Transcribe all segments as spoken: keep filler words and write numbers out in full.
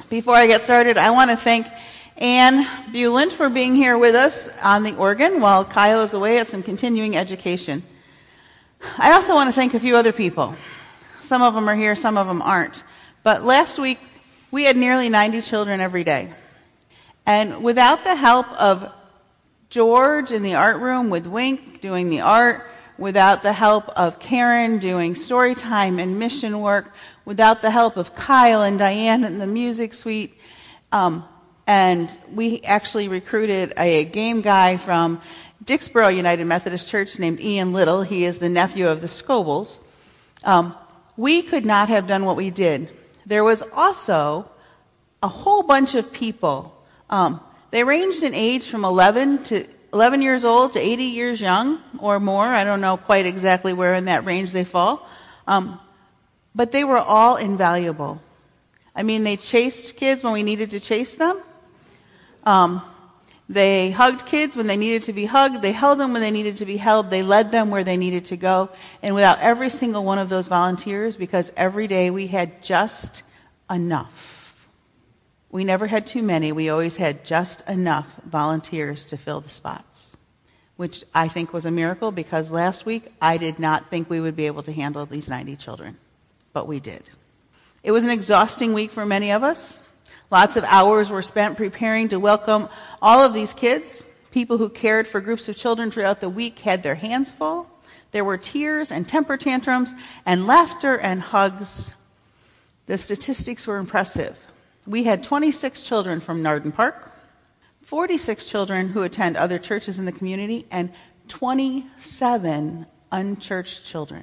Before I get started, I want to thank Ann Buland for being here with us on the organ while Kyle is away at some continuing education. I also want to thank a few other people. Some of them are here, some of them aren't. But last week, we had nearly ninety children every day. And without the help of George in the art room with Wink doing the art, without the help of Karen doing story time and mission work, without the help of Kyle and Diane in the music suite, um, and we actually recruited a game guy from Dixboro United Methodist Church named Ian Little. He is the nephew of the Scobles. Um, we could not have done what we did. There was also a whole bunch of people. Um, they ranged in age from eleven to eleven years old to eighty years young or more. I don't know quite exactly where in that range they fall. Um, but they were all invaluable. I mean, they chased kids when we needed to chase them. Um, they hugged kids when they needed to be hugged. They held them when they needed to be held. They led them where they needed to go. And without every single one of those volunteers, because every day we had just enough. We never had too many. We always had just enough volunteers to fill the spots, which I think was a miracle because last week I did not think we would be able to handle these ninety children, but we did. It was an exhausting week for many of us. Lots of hours were spent preparing to welcome all of these kids. People who cared for groups of children throughout the week had their hands full. There were tears and temper tantrums and laughter and hugs. The statistics were impressive. We had twenty-six children from Narden Park, forty-six children who attend other churches in the community, and twenty-seven unchurched children.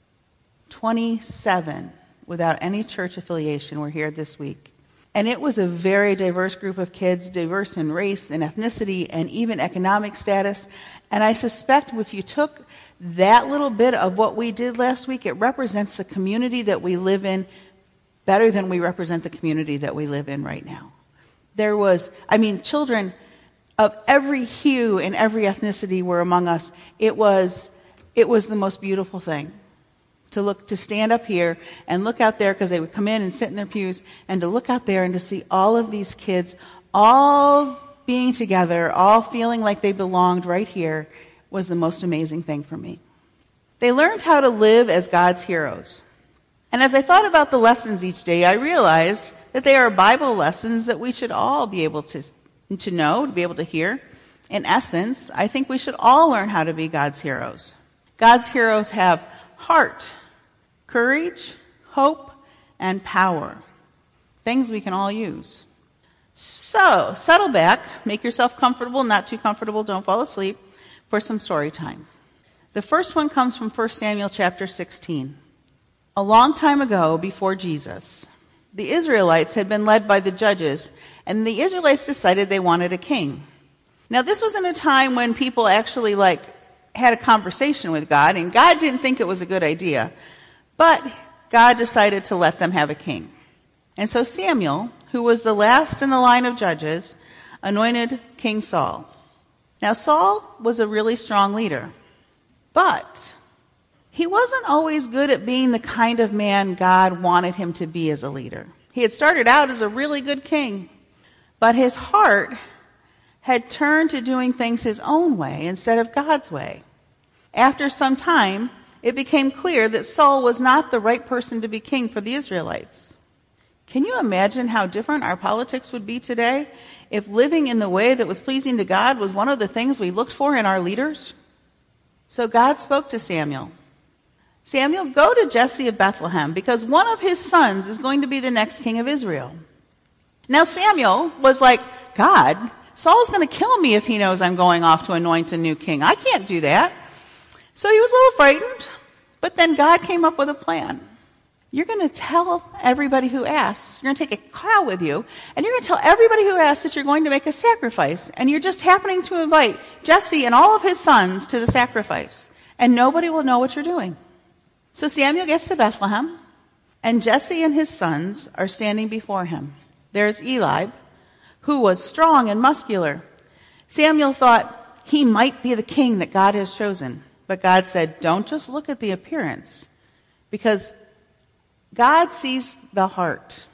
twenty-seven without any church affiliation were here this week. And it was a very diverse group of kids, diverse in race and ethnicity and even economic status. And I suspect if you took that little bit of what we did last week, it represents the community that we live in better than we represent the community that we live in right now. There was, I mean, children of every hue and every ethnicity were among us. It was, it was the most beautiful thing. To look, to stand up here and look out there, because they would come in and sit in their pews, and to look out there and to see all of these kids all being together, all feeling like they belonged right here, was the most amazing thing for me. They learned how to live as God's heroes. And as I thought about the lessons each day, I realized that they are Bible lessons that we should all be able to, to know, to be able to hear. In essence, I think we should all learn how to be God's heroes. God's heroes have heart, courage, hope, and power. Things we can all use. So, settle back, make yourself comfortable, not too comfortable, don't fall asleep, for some story time. The first one comes from First Samuel chapter sixteen. A long time ago, before Jesus, the Israelites had been led by the judges, and the Israelites decided they wanted a king. Now, this was in a time when people actually, like, had a conversation with God, and God didn't think it was a good idea. But God decided to let them have a king. And so Samuel, who was the last in the line of judges, anointed King Saul. Now, Saul was a really strong leader, but he wasn't always good at being the kind of man God wanted him to be as a leader. He had started out as a really good king, but his heart had turned to doing things his own way instead of God's way. After some time, it became clear that Saul was not the right person to be king for the Israelites. Can you imagine how different our politics would be today if living in the way that was pleasing to God was one of the things we looked for in our leaders? So God spoke to Samuel. Samuel, go to Jesse of Bethlehem, because one of his sons is going to be the next king of Israel. Now Samuel was like, God, Saul's going to kill me if he knows I'm going off to anoint a new king. I can't do that. So he was a little frightened, but then God came up with a plan. You're going to tell everybody who asks, you're going to take a cow with you, and you're going to tell everybody who asks that you're going to make a sacrifice, and you're just happening to invite Jesse and all of his sons to the sacrifice, and nobody will know what you're doing. So Samuel gets to Bethlehem, and Jesse and his sons are standing before him. There's Eliab, who was strong and muscular. Samuel thought he might be the king that God has chosen. But God said, don't just look at the appearance, because God sees the heart.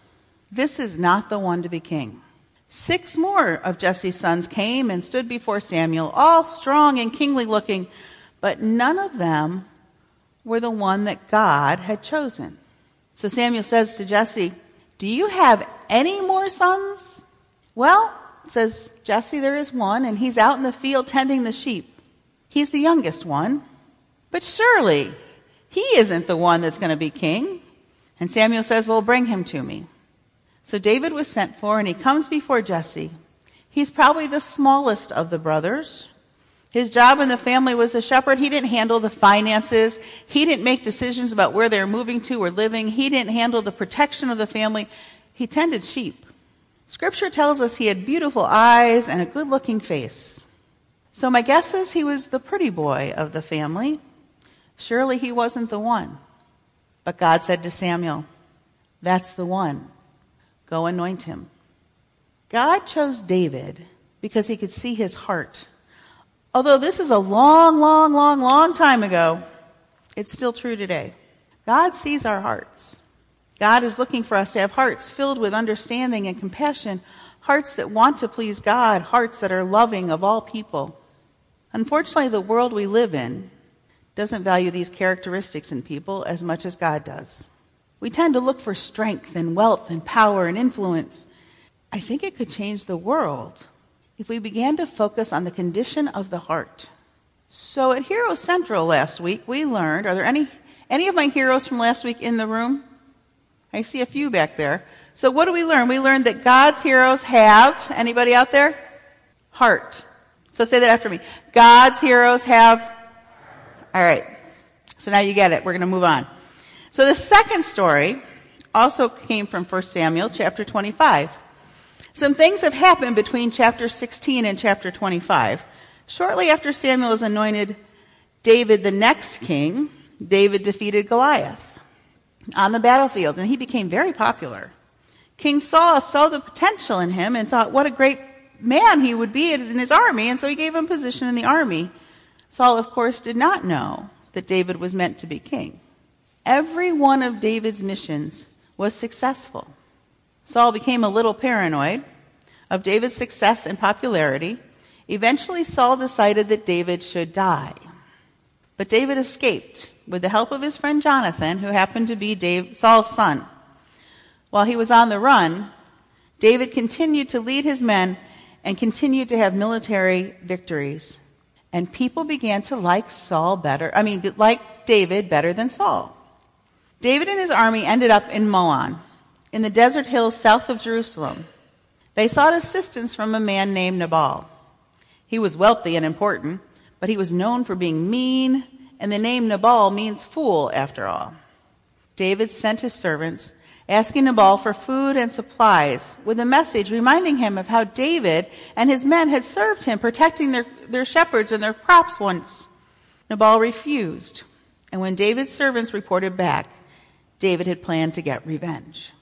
This is not the one to be king. Six more of Jesse's sons came and stood before Samuel, all strong and kingly looking, but none of them were the one that God had chosen. So Samuel says to Jesse, "Do you have any more sons?" "Well," says Jesse, "there is one, and he's out in the field tending the sheep. He's the youngest one. But surely he isn't the one that's going to be king." And Samuel says, "Well, bring him to me." So David was sent for, and he comes before Jesse. He's probably the smallest of the brothers. His job in the family was a shepherd. He didn't handle the finances. He didn't make decisions about where they were moving to or living. He didn't handle the protection of the family. He tended sheep. Scripture tells us he had beautiful eyes and a good-looking face. So my guess is he was the pretty boy of the family. Surely he wasn't the one. But God said to Samuel, "That's the one. Go anoint him." God chose David because he could see his heart. Although this is a long, long, long, long time ago, it's still true today. God sees our hearts. God is looking for us to have hearts filled with understanding and compassion, hearts that want to please God, hearts that are loving of all people. Unfortunately, the world we live in doesn't value these characteristics in people as much as God does. We tend to look for strength and wealth and power and influence. I think it could change the world if we began to focus on the condition of the heart. So at Hero Central last week, we learned, are there any, any of my heroes from last week in the room? I see a few back there. So what do we learn? We learned that God's heroes have, anybody out there? Heart. So say that after me. God's heroes have, all right. So now you get it. We're going to move on. So the second story also came from First Samuel chapter twenty-five. Some things have happened between chapter sixteen and chapter twenty-five. Shortly after Samuel was anointed David the next king, David defeated Goliath on the battlefield, and he became very popular. King Saul saw the potential in him and thought what a great man he would be in his army, and so he gave him position in the army. Saul, of course, did not know that David was meant to be king. Every one of David's missions was successful. Saul became a little paranoid of David's success and popularity. Eventually, Saul decided that David should die. But David escaped with the help of his friend Jonathan, who happened to be Dave, Saul's son. While he was on the run, David continued to lead his men and continued to have military victories. And people began to like Saul better, I mean, like David better than Saul. David and his army ended up in Moan, in the desert hills south of Jerusalem. They sought assistance from a man named Nabal. He was wealthy and important, but he was known for being mean, and the name Nabal means fool after all. David sent his servants, asking Nabal for food and supplies, with a message reminding him of how David and his men had served him, protecting their, their shepherds and their crops once. Nabal refused, and when David's servants reported back, David had planned to get revenge.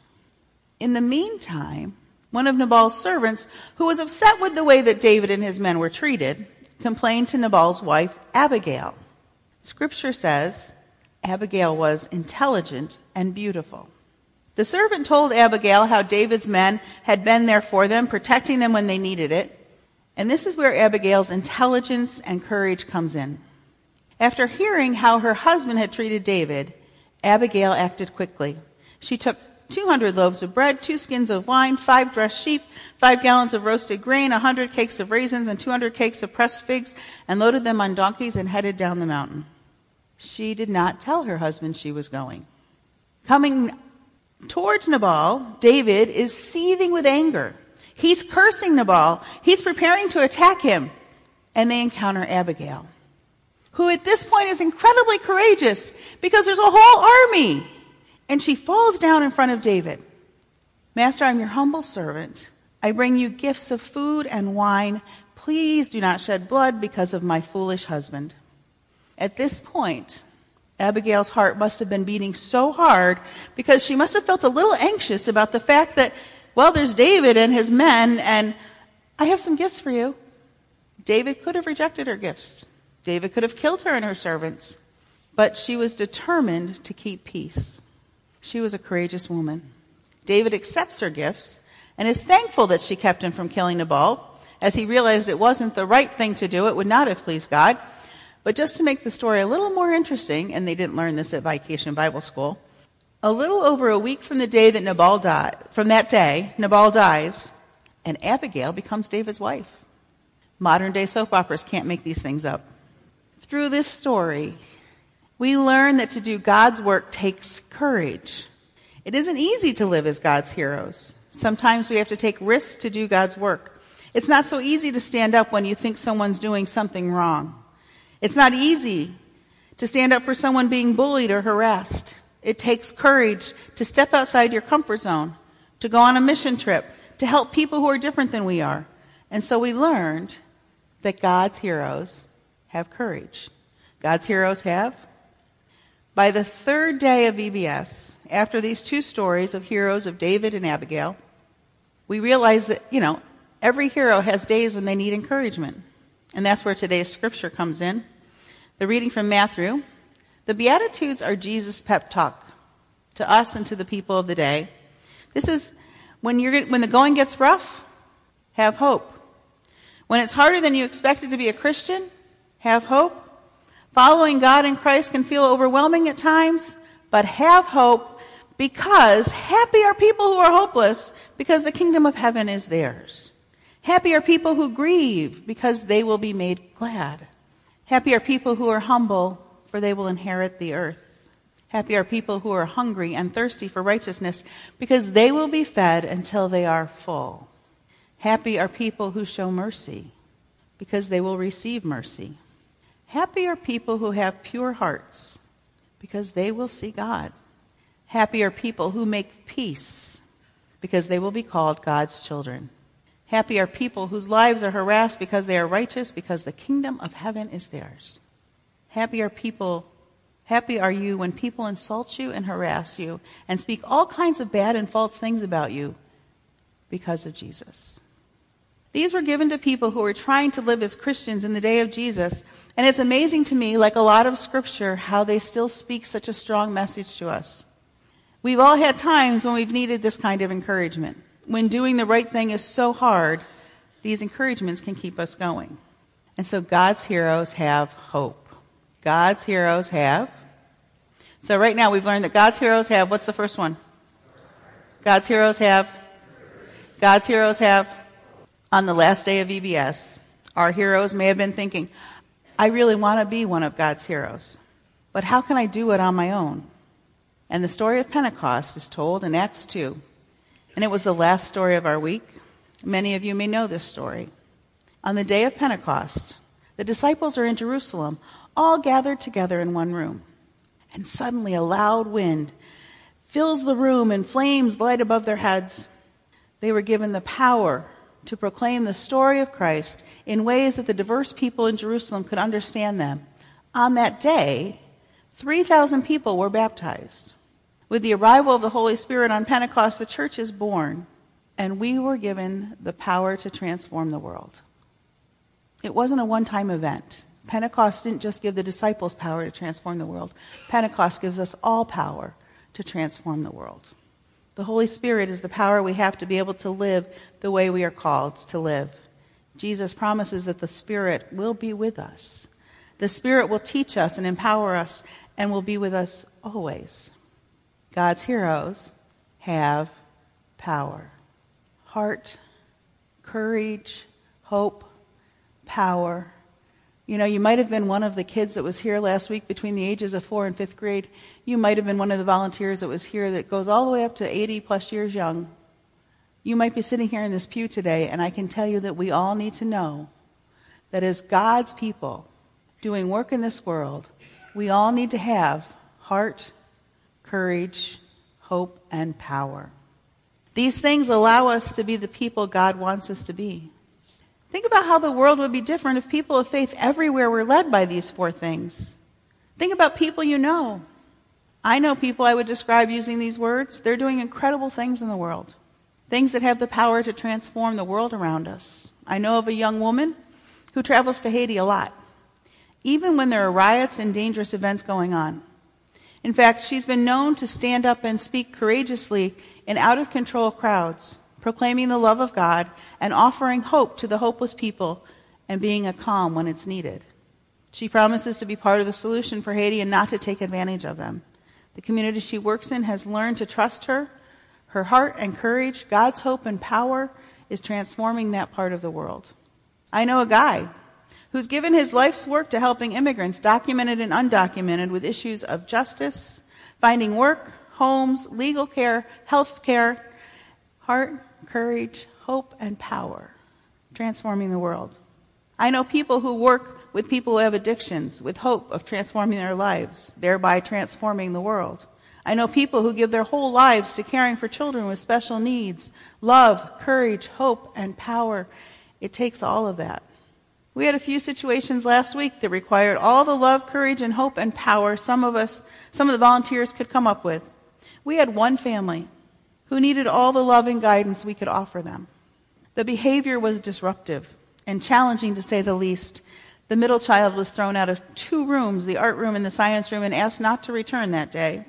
In the meantime, one of Nabal's servants, who was upset with the way that David and his men were treated, complained to Nabal's wife, Abigail. Scripture says Abigail was intelligent and beautiful. The servant told Abigail how David's men had been there for them, protecting them when they needed it. And this is where Abigail's intelligence and courage comes in. After hearing how her husband had treated David, Abigail acted quickly. She took two hundred loaves of bread, two skins of wine, five dressed sheep, five gallons of roasted grain, a hundred cakes of raisins, and two hundred cakes of pressed figs, and loaded them on donkeys and headed down the mountain. She did not tell her husband she was going. Coming towards Nabal, David is seething with anger. He's cursing Nabal. He's preparing to attack him. And they encounter Abigail, who at this point is incredibly courageous because there's a whole army. And she falls down in front of David. "Master, I'm your humble servant. I bring you gifts of food and wine. Please do not shed blood because of my foolish husband." At this point, Abigail's heart must have been beating so hard because she must have felt a little anxious about the fact that, well, there's David and his men, and I have some gifts for you. David could have rejected her gifts. David could have killed her and her servants. But she was determined to keep peace. She was a courageous woman. David accepts her gifts and is thankful that she kept him from killing Nabal, as he realized it wasn't the right thing to do. It would not have pleased God. But just to make the story a little more interesting, and they didn't learn this at Vacation Bible School, a little over a week from the day that Nabal died, from that day, Nabal dies, and Abigail becomes David's wife. Modern day soap operas can't make these things up. Through this story, we learn that to do God's work takes courage. It isn't easy to live as God's heroes. Sometimes we have to take risks to do God's work. It's not so easy to stand up when you think someone's doing something wrong. It's not easy to stand up for someone being bullied or harassed. It takes courage to step outside your comfort zone, to go on a mission trip, to help people who are different than we are. And so we learned that God's heroes have courage. God's heroes have. By the third day of V B S, after these two stories of heroes of David and Abigail, we realize that, you know, every hero has days when they need encouragement. And that's where today's scripture comes in. The reading from Matthew. The Beatitudes are Jesus' pep talk to us and to the people of the day. This is when you're, when the going gets rough, have hope. When it's harder than you expected to be a Christian, have hope. Following God in Christ can feel overwhelming at times, but have hope, because happy are people who are hopeless, because the kingdom of heaven is theirs. Happy are people who grieve, because they will be made glad. Happy are people who are humble, for they will inherit the earth. Happy are people who are hungry and thirsty for righteousness, because they will be fed until they are full. Happy are people who show mercy, because they will receive mercy. Happy are people who have pure hearts, because they will see God. Happy are people who make peace, because they will be called God's children. Happy are people whose lives are harassed because they are righteous, because the kingdom of heaven is theirs. Happy are people, happy are you when people insult you and harass you and speak all kinds of bad and false things about you because of Jesus. These were given to people who were trying to live as Christians in the day of Jesus. And it's amazing to me, like a lot of scripture, how they still speak such a strong message to us. We've all had times when we've needed this kind of encouragement. When doing the right thing is so hard, these encouragements can keep us going. And so God's heroes have hope. God's heroes have. So right now we've learned that God's heroes have, what's the first one? God's heroes have. God's heroes have. On the last day of V B S, our heroes may have been thinking, I really want to be one of God's heroes, but how can I do it on my own? And the story of Pentecost is told in Acts two. And it was the last story of our week. Many of you may know this story. On the day of Pentecost, the disciples are in Jerusalem, all gathered together in one room. And suddenly a loud wind fills the room and flames light above their heads. They were given the power to proclaim the story of Christ in ways that the diverse people in Jerusalem could understand them. On that day, three thousand people were baptized. With the arrival of the Holy Spirit on Pentecost, the church is born, and we were given the power to transform the world. It wasn't a one-time event. Pentecost didn't just give the disciples power to transform the world. Pentecost gives us all power to transform the world. The Holy Spirit is the power we have to be able to live the way we are called to live. Jesus promises that the Spirit will be with us. The Spirit will teach us and empower us and will be with us always. God's heroes have power. Heart, courage, hope, power. You know, you might have been one of the kids that was here last week between the ages of four and fifth grade. You might have been one of the volunteers that was here that goes all the way up to eighty plus years young. You might be sitting here in this pew today, and I can tell you that we all need to know that as God's people doing work in this world, we all need to have heart, courage, hope, and power. These things allow us to be the people God wants us to be. Think about how the world would be different if people of faith everywhere were led by these four things. Think about people you know. I know people I would describe using these words. They're doing incredible things in the world. Things that have the power to transform the world around us. I know of a young woman who travels to Haiti a lot, even when there are riots and dangerous events going on. In fact, she's been known to stand up and speak courageously in out-of-control crowds, proclaiming the love of God and offering hope to the hopeless people and being a calm when it's needed. She promises to be part of the solution for Haiti and not to take advantage of them. The community she works in has learned to trust her. Her heart and courage, God's hope and power is transforming that part of the world. I know a guy who's given his life's work to helping immigrants, documented and undocumented, with issues of justice, finding work, homes, legal care, health care, heart, courage, hope, and power, transforming the world. I know people who work with people who have addictions with hope of transforming their lives, thereby transforming the world. I know people who give their whole lives to caring for children with special needs, love, courage, hope, and power. It takes all of that. We had a few situations last week that required all the love, courage, and hope and power some of us, some of the volunteers could come up with. We had one family who needed all the love and guidance we could offer them. The behavior was disruptive and challenging, to say the least. The middle child was thrown out of two rooms, the art room and the science room, and asked not to return that day.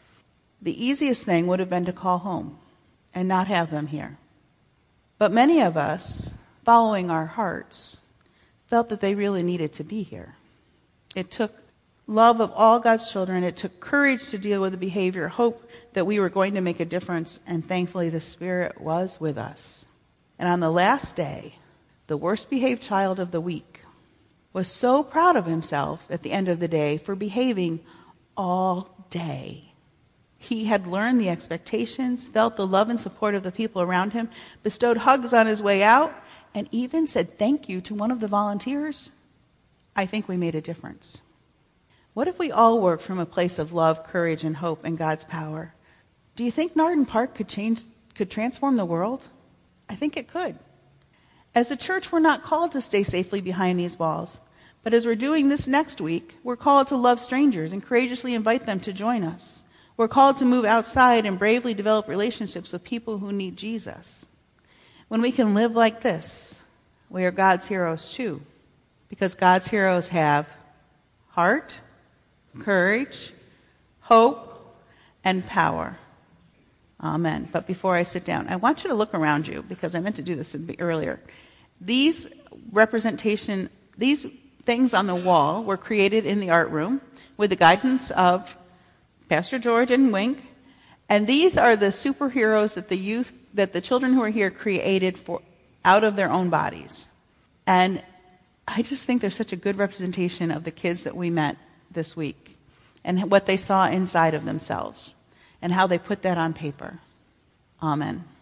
The easiest thing would have been to call home and not have them here. But many of us, following our hearts, felt that they really needed to be here. It took love of all God's children. It took courage to deal with the behavior, hope that we were going to make a difference, and thankfully the Spirit was with us. And on the last day, the worst behaved child of the week was so proud of himself at the end of the day for behaving all day. He had learned the expectations, felt the love and support of the people around him, bestowed hugs on his way out, and even said thank you to one of the volunteers. I think we made a difference. What if we all worked from a place of love, courage, and hope and God's power? Do you think Narden Park could change, could transform the world? I think it could. As a church, we're not called to stay safely behind these walls. But as we're doing this next week, we're called to love strangers and courageously invite them to join us. We're called to move outside and bravely develop relationships with people who need Jesus. When we can live like this, we are God's heroes too. Because God's heroes have heart, courage, hope, and power. Amen. But before I sit down, I want you to look around you, because I meant to do this a bit earlier. These representation, these things on the wall were created in the art room with the guidance of Pastor George and Wink. And these are the superheroes that the youth, that the children who are here created for, out of their own bodies. And I just think they're such a good representation of the kids that we met this week and what they saw inside of themselves and how they put that on paper. Amen.